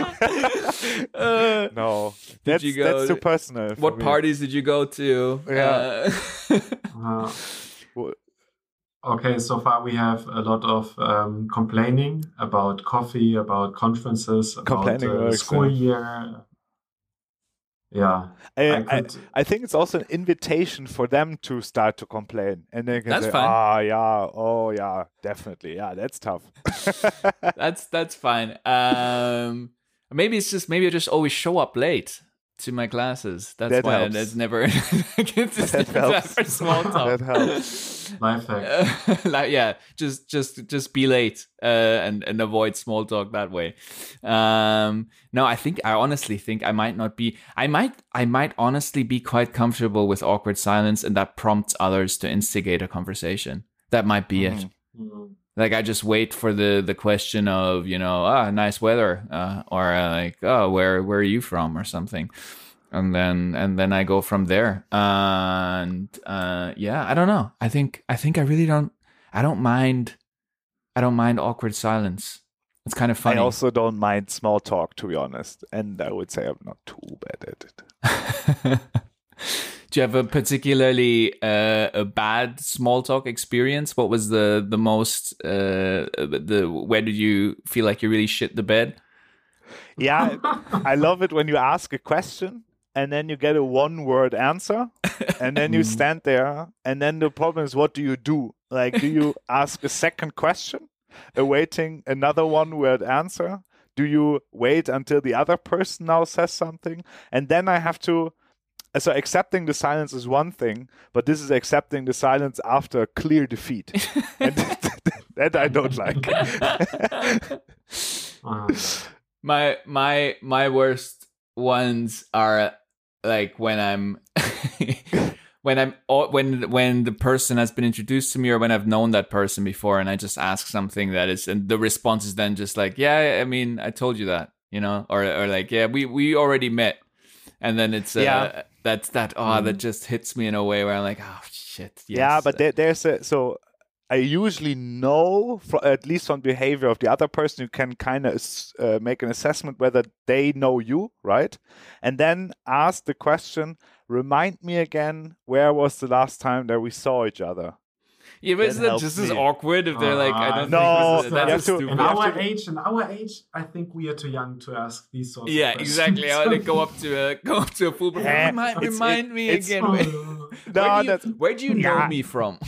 Uh, No, that's you go that's too to- personal. for what me. parties did you go to? Yeah. Uh, Uh, Well, okay, so far we have a lot of um, complaining about coffee, about conferences, about Complaining uh, works, school yeah. year. Yeah, I, I I, could. I think it's also an invitation for them to start to complain, and they can That's say, fine. "Ah, yeah, oh, yeah, definitely, yeah, that's tough." that's that's fine. Um, maybe it's just maybe I just always show up late to my classes. That's That why helps. it's never it's just That helps. for small talk. That helps. Life hack. Uh, like yeah, just just just be late uh, and and avoid small talk that way. Um, no, I think I honestly think I might not be. I might I might honestly be quite comfortable with awkward silence, and that prompts others to instigate a conversation. That might be it. Mhm. Mm. Like I just wait for the the question of you know ah nice weather uh, or uh, like oh where where are you from or something. And then and then I go from there. Uh, and uh, yeah, I don't know. I think I think I really don't. I don't mind. I don't mind awkward silence. It's kind of funny. I also don't mind small talk, to be honest, and I would say I'm not too bad at it. Do you have a particularly uh, a bad small talk experience? What was the the most uh, the where did you feel like you really shit the bed? Yeah, I love it when you ask a question and then you get a one-word answer, and then you stand there, and then the problem is, what do you do? Like, do you ask a second question, awaiting another one-word answer? Do you wait until the other person now says something? And then I have to. So accepting the silence is one thing, but this is accepting the silence after clear defeat, and that I don't like. Uh, my my my worst ones are like when I'm when I'm when when the person has been introduced to me or when I've known that person before and I just ask something that is and the response is then just like yeah I mean I told you that you know or or like yeah we we already met and then it's uh, Yeah. that's that oh that just hits me in a way where I'm like oh shit yes. Yeah, but there, there's a so I usually know, fro- at least from behavior of the other person, you can kind of uh, make an assessment whether they know you, right? And then ask the question, remind me again, where was the last time that we saw each other? yeah but that isn't that helps just as me. awkward if they're like I Uh, don't no, think this is, you that's have a to- stupid in you have our to- age, in our age, I think we are too young to ask these sorts yeah of questions. exactly I want to go up to a go up to a fool Eh, remind, it's- remind it- me it's- again Oh, where, No, where do you, that's where do you know Yeah. me from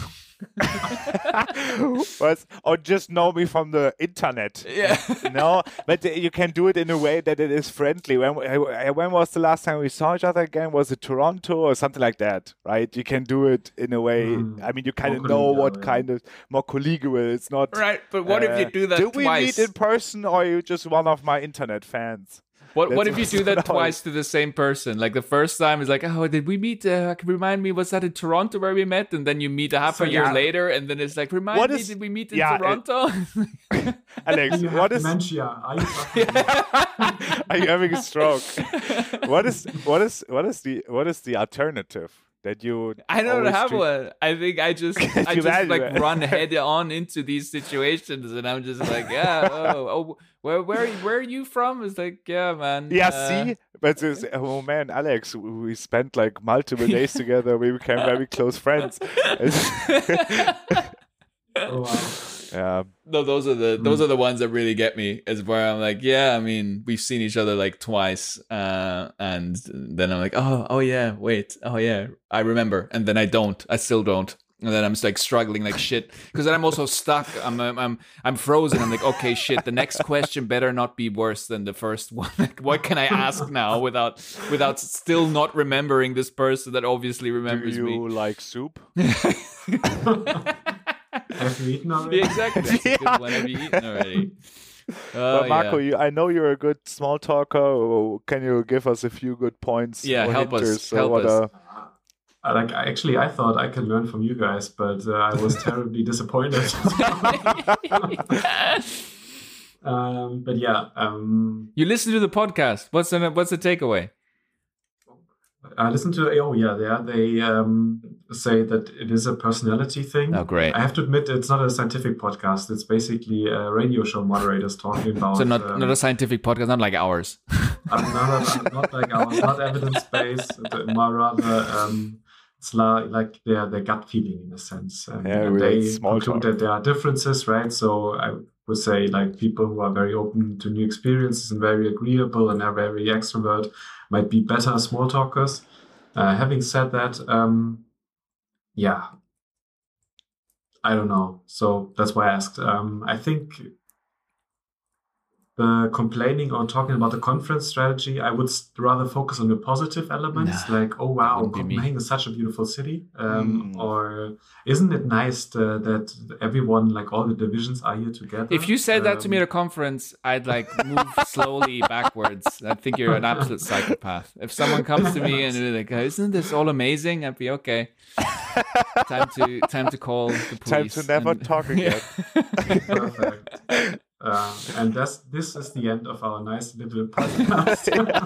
Was- or just know me from the internet. yeah No, but you can do it in a way that it is friendly. When when was the last time we saw each other again? Was it Toronto or something like that? Right? You can do it in a way. Mm. I mean, you kind of More know collegial, what yeah. kind of more collegial. It's not right but what if you uh, do that Did we twice meet in person, or are you just one of my internet fans? what what That's if you do that also- twice to the same person like the first time is like oh did we meet uh, can remind me was that in Toronto where we met and then you meet a half So, a year yeah. later and then it's like remind What me is- did we meet in yeah, it- Toronto Alex, You have what is? dementia. Are you fucking- Are you having a stroke? What is? What is? What is the? What is the alternative? that you? I don't always have treat- one. I think I just I You just value like it. run head on into these situations, and I'm just like, yeah, oh, oh where where where are you from? It's like, yeah, man. Yeah, uh, see, but this, oh man, Alex, we spent like multiple days together. We became very close friends. Oh, wow. Yeah, No, those are the those are the ones that really get me. Is where I'm like, yeah, I mean, we've seen each other like twice, uh, and then I'm like, oh, oh yeah, wait, oh yeah, I remember, and then I don't, I still don't, and then I'm just like struggling like shit because then I'm also stuck. I'm I'm I'm, I'm frozen. I'm like, okay, shit. The next question better not be worse than the first one. Like, what can I ask now without without still not remembering this person that obviously do remembers you me? like soup? Have you eaten already? Yeah, exactly. That's a good one. Have you eaten already? Oh, But Marco, yeah. you, I know you're a good small talker. Can you give us a few good points? Yeah, or help us, hinters? So help what us. are- Uh, like actually, I thought I could learn from you guys, but uh, I was terribly disappointed. um, but yeah, um, You listen to the podcast. What's the what's the takeaway? I listened to. Oh yeah, they they um, say that it is a personality thing. Oh, great. I have to admit, it's not a scientific podcast. It's basically a radio show moderators talking about. So not um, not a scientific podcast, not like ours. Uh, not, not like ours, not evidence-based, more rather um, it's la- like their, their gut feeling in a sense. Um, Yeah, and really they small conclude talk. that there are differences, right? So I would say like people who are very open to new experiences and very agreeable and are very extrovert might be better small talkers. Uh, having said that, um, yeah, I don't know. So that's why I asked. Um, I think the complaining or talking about the conference strategy, I would s- rather focus on the positive elements, Nah, like, oh wow, wouldn't be me. Copenhagen is such a beautiful city. Um, Mm. Or isn't it nice to, that everyone, like all the divisions, are here together? If you said that to me at Um, a conference, I'd like move slowly backwards. I think you're an absolute psychopath. If someone comes to me and they're like, "Isn't this all amazing?" I'd be okay. Time to time to call the Time police. to never and- talk again. Perfect. Uh, and that's this is the end of our nice little podcast.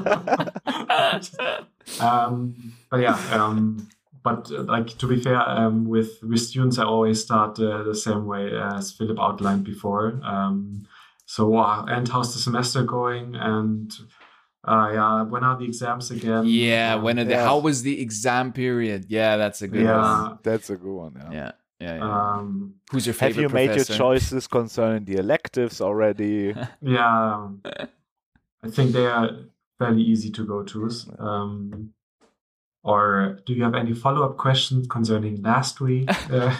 um, but yeah, um, but uh, like to be fair, um, with with students, I always start uh, the same way as Philip outlined before. Um, so, uh, and how's the semester going? And uh, yeah, when are the exams again? Yeah, Um, when are the, Yeah. how was the exam period? Yeah, that's a good one. yeah. That's a good one. Yeah. Yeah, yeah, yeah. Um, Who's your Have favorite you made your professor? choices concerning the electives already? Yeah, I think they are fairly easy to go to. Um, or do you have any follow-up questions concerning last week? Uh,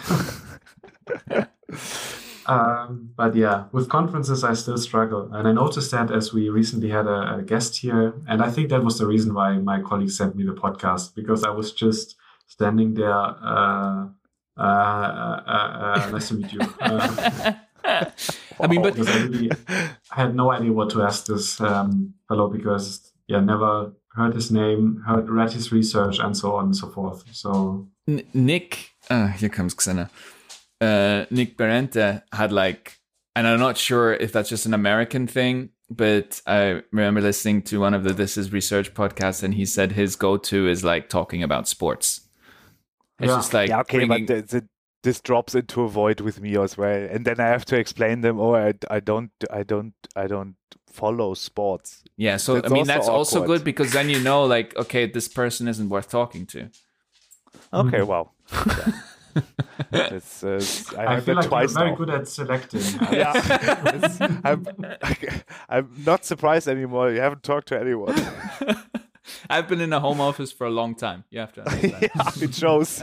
um, but yeah, with conferences, I still struggle. And I noticed that as we recently had a, a guest here. And I think that was the reason why my colleague sent me the podcast, because I was just standing there. Uh, uh, uh, uh, nice to meet you. Uh, I mean, but because I really I had no idea what to ask this um, fellow because yeah, never heard his name, heard read his research, and so on and so forth. So N- Nick, uh, here comes Xena. Uh, Nick Berente had like, and I'm not sure if that's just an American thing, but I remember listening to one of the This Is Research podcasts, and he said his go-to is like talking about sports. It's Yeah. just like Yeah, okay, bringing- but th- th- this drops into a void with me as well, and then I have to explain them. Oh, I, I don't, I don't, I don't follow sports. yeah. So That's I mean, also that's also awkward. good because then you know, like, okay, this person isn't worth talking to. Okay, Mhm. wow. Yeah. It's, uh, I I heard feel that like you're twice very now. good at selecting. Yeah, It's- I'm, I'm not surprised anymore. You haven't talked to anyone. I've been in a home office for a long time. You have to understand. Yeah, it shows.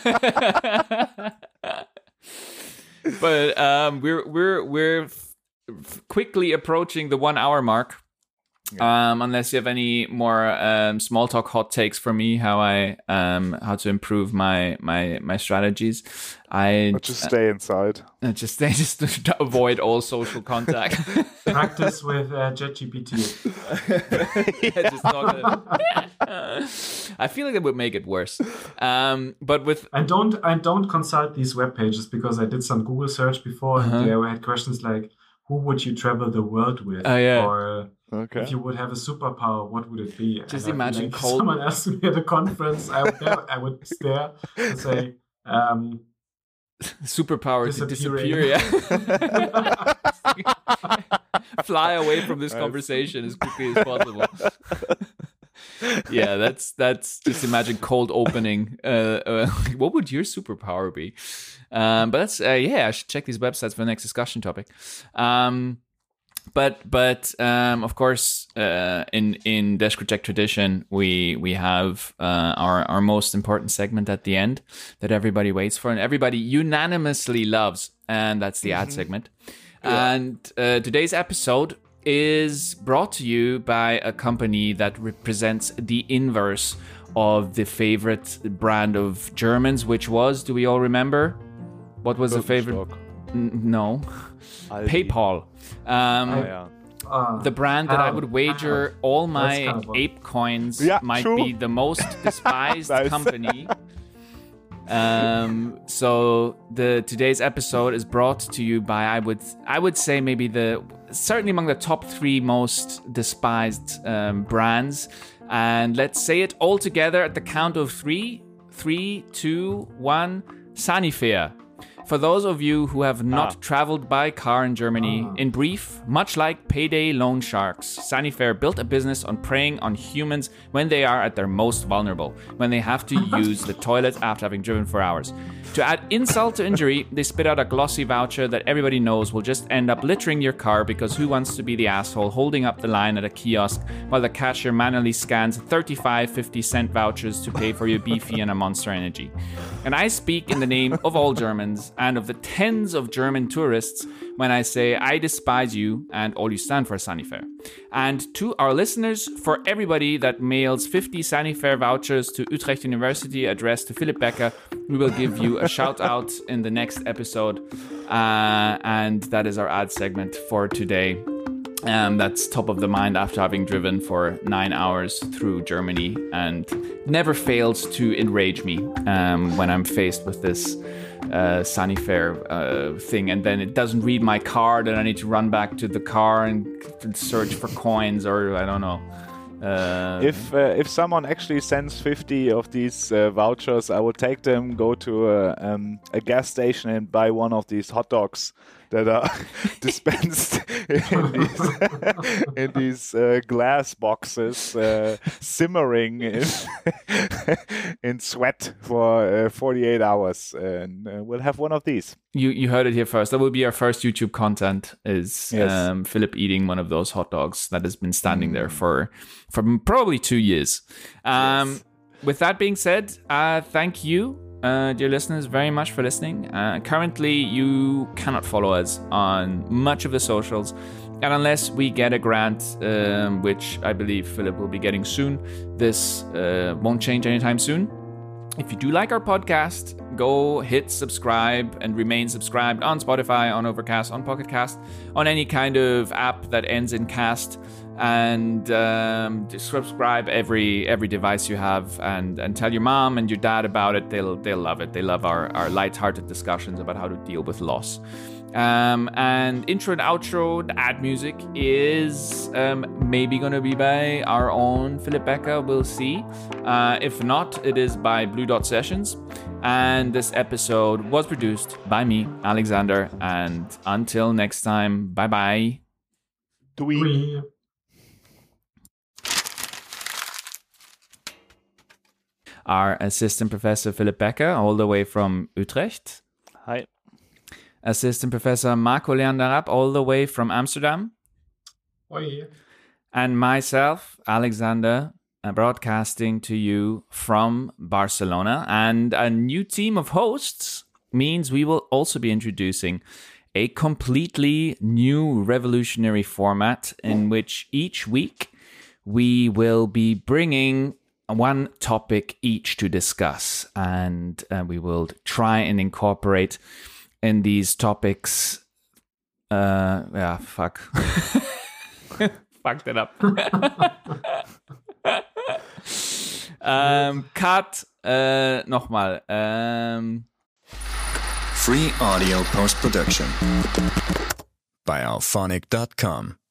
But um, we're we're we're f- f- quickly approaching the one hour mark. Um, unless you have any more um, small talk hot takes for me, how I um how to improve my my my strategies, I Or just stay inside. uh, just they just to avoid all social contact. Practice with uh, ChatGPT. Yeah, just not gonna- I feel like that would make it worse. Um, but with And don't and don't consult these web pages because I did some Google search before Uh-huh. and there had questions like, "Who would you travel the world with?" Oh, yeah. Or Okay. If you would have a superpower, what would it be? Just and imagine like cold. Someone asked me at a conference, I would, dare, I would stare and say, um, superpower to disappear. Yeah. Fly away from this conversation as quickly as possible. Yeah, that's that's just imagine cold opening. Uh, uh, what would your superpower be? Um, but that's uh, yeah, I should check these websites for the next discussion topic. Um, but but um, of course, uh, in in Deskritech tradition, we we have uh, our our most important segment at the end that everybody waits for and everybody unanimously loves, and that's the ad segment. Yeah. And uh, today's episode is brought to you by a company that represents the inverse of the favorite brand of Germans, which was, do we all remember? What was the favorite? N- no. Aldi. PayPal. Um, oh, yeah. uh, the brand that um, I would wager all my kind of ape coins yeah, might true. be the most despised nice. company. Um, so the today's episode is brought to you by I would I would say maybe the certainly among the top three most despised um, brands, and let's say it all together at the count of three, three, two, one. Sanifair. For those of you who have not ah. traveled by car in Germany, ah. in brief, much like payday loan sharks, Sanifair built a business on preying on humans when they are at their most vulnerable, when they have to use the toilet after having driven for hours. To add insult to injury, they spit out a glossy voucher that everybody knows will just end up littering your car, because who wants to be the asshole holding up the line at a kiosk while the cashier manually scans thirty-five fifty cent vouchers to pay for your beefy and a Monster Energy. And I speak in the name of all Germans and of the tens of German tourists when I say I despise you and all you stand for, Sanifair. And to our listeners, for everybody that mails fifty Sanifair vouchers to Utrecht University addressed to Philipp Becker, we will give you a shout out in the next episode. Uh, and that is our ad segment for today. Um, that's top of the mind after having driven for nine hours through Germany, and never fails to enrage me um, when I'm faced with this uh, Sanifair uh, thing, and then it doesn't read my card, and I need to run back to the car and search for coins, or I don't know. Uh, if uh, if someone actually sends fifty of these uh, vouchers, I will take them, go to a, um, a gas station and buy one of these hot dogs that are dispensed in these, in these uh, glass boxes, uh, simmering in, in sweat for uh, forty-eight hours, and uh, we'll have one of these. You you heard it here first. That will be our first YouTube content, is yes. um, Philip eating one of those hot dogs that has been standing mm. there for, for probably two years. Um, yes. With that being said, uh, thank you, Uh, dear listeners, very much for listening. Uh, currently, you cannot follow us on much of the socials, and unless we get a grant, um, which I believe Philip will be getting soon, this uh, won't change anytime soon. If you do like our podcast, go hit subscribe and remain subscribed on Spotify, on Overcast, on Pocket Cast, on any kind of app that ends in cast. And um, subscribe every every device you have, and, and tell your mom and your dad about it. They'll they'll love it. They love our, our lighthearted discussions about how to deal with loss. Um, and intro and outro, the ad music is um, maybe going to be by our own Philipp Becker. We'll see. Uh, if not, it is by Blue Dot Sessions. And this episode was produced by me, Alexander. And until next time, bye bye. Doei. Our assistant professor, Philipp Becker, all the way from Utrecht. Hi. Assistant professor Marco Leander Rapp, all the way from Amsterdam. Hi. And myself, Alexander, uh, broadcasting to you from Barcelona. And a new team of hosts means we will also be introducing a completely new revolutionary format in which each week we will be bringing one topic each to discuss, and uh, we will try and incorporate in these topics uh yeah fuck fucked it up. um cut uh nochmal um Free audio post production by alphonic dot com.